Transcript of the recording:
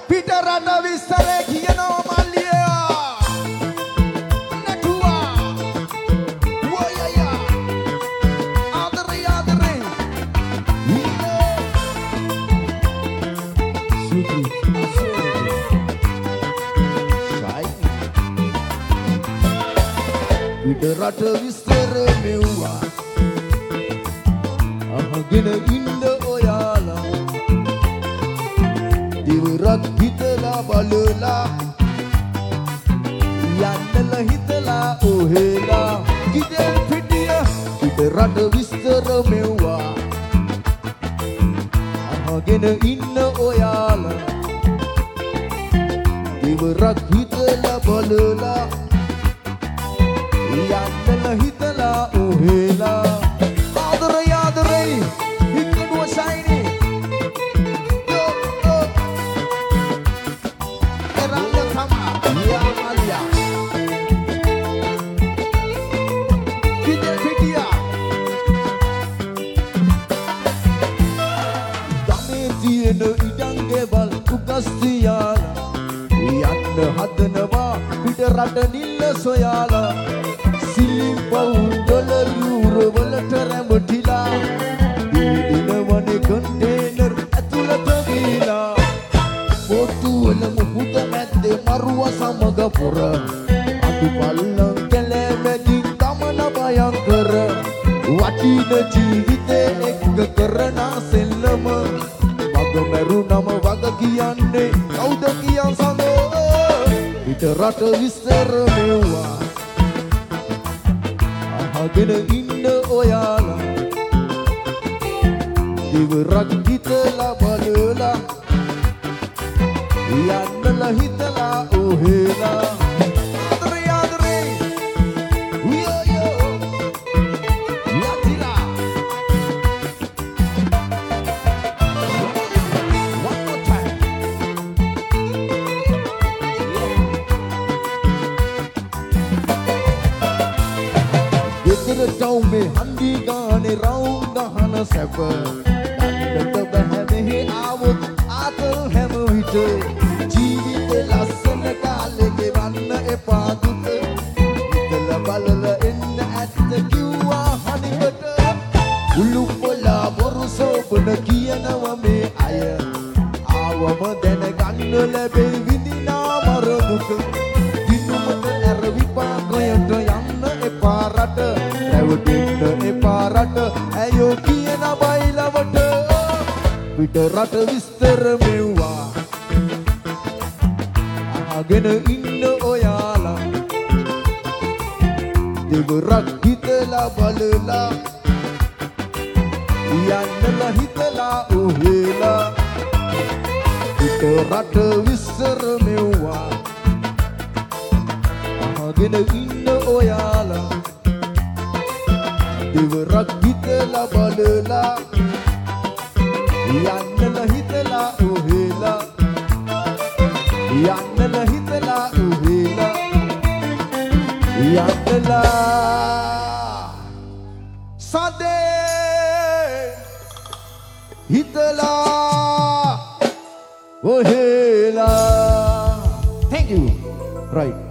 පිටරට විස්තරේ කියනවා මල්ලියා නැටුවා වයයා ආදරේ ආදරේ සුදු පිටරට විස්තර මෙව්වා අහගෙන ඉන්න ඔයාලා දිවරක් හිතලා බලලා යන්නල හිතලා ඔහෙලා කිදෙන් පිටිය පිටරට විස්තර මෙව්වා අහගෙන ඉන්න ඔයාලා දිවරක් හිතලා බලලා යන්නල හිතලා ඔහෙලා ආදරේ ආදරේ හිතනුව ශයිනි එරල්ල තමා යා මල්ලියා කිදෙන් පිටියා ගමේ තියෙන ඉඩම් ගෙවල් උගස් තියාලා යන්න හදනවා පිටරට නිල්ල සොයාලා $1 වලට රැඹටිලා දිනවනේ කන්ටේනර් ඇතුළට ගිලා පොතුවල මුහුද මැද්දේ මරුව සමග පොර අතු පල්ලම් කැලෑමැදින් ගමන භයංකර වටින ජීවිතේ එක්ක කරන සෙල්ලම මග මැරුණම වග කියන්නේ කවුද කියන් සඳෝ පිටරට විස්තර මෙව්වා අහගෙන ඉන්න ඔයාලා දිවරක් හිතලා බලලා යන්නල හිතලා ඔහෙලා ආදරේ ආදරේ යෝ යතිලා one more time ගෙදර ටවුමේ හන්දි ගානේ රවුම් ගහන සැප දන්නට බැහැ මෙහි ආවොත් ආතල් හැම විට ජීවිතේ ලස්සන කාලේ ගෙවන්න එපා දුක හිතලා බලලා එන්න ඇත්ත කිව්වා හනිකට උළුප්පලා බොරු සෝබන කියනවා මේ අය ආවම දැනගන්න ලැබෙයි විඳිනා මර දුක දිනුමට ඇර විපාකයට යන්න එපා රට රැවටෙන්න එපා රට ඇයෝ කියන බයිලවට පිටරට විස්තර මෙව්වා අහගෙන ඉන්න ඔයාලා දෙවරක් හිතලා බලලා යන්නල හිතලා ඔහෙලා පිටරට විස්තර මෙව්වා අහගෙන ඉන්න ඔයාලා දෙවරක් හිතලා බලලා යන්නල හිතලා ඔහෙලා යන්නල හිතලා ඔහෙලා යන්නලා සදේ හිතලා ඔහෙලා thank you right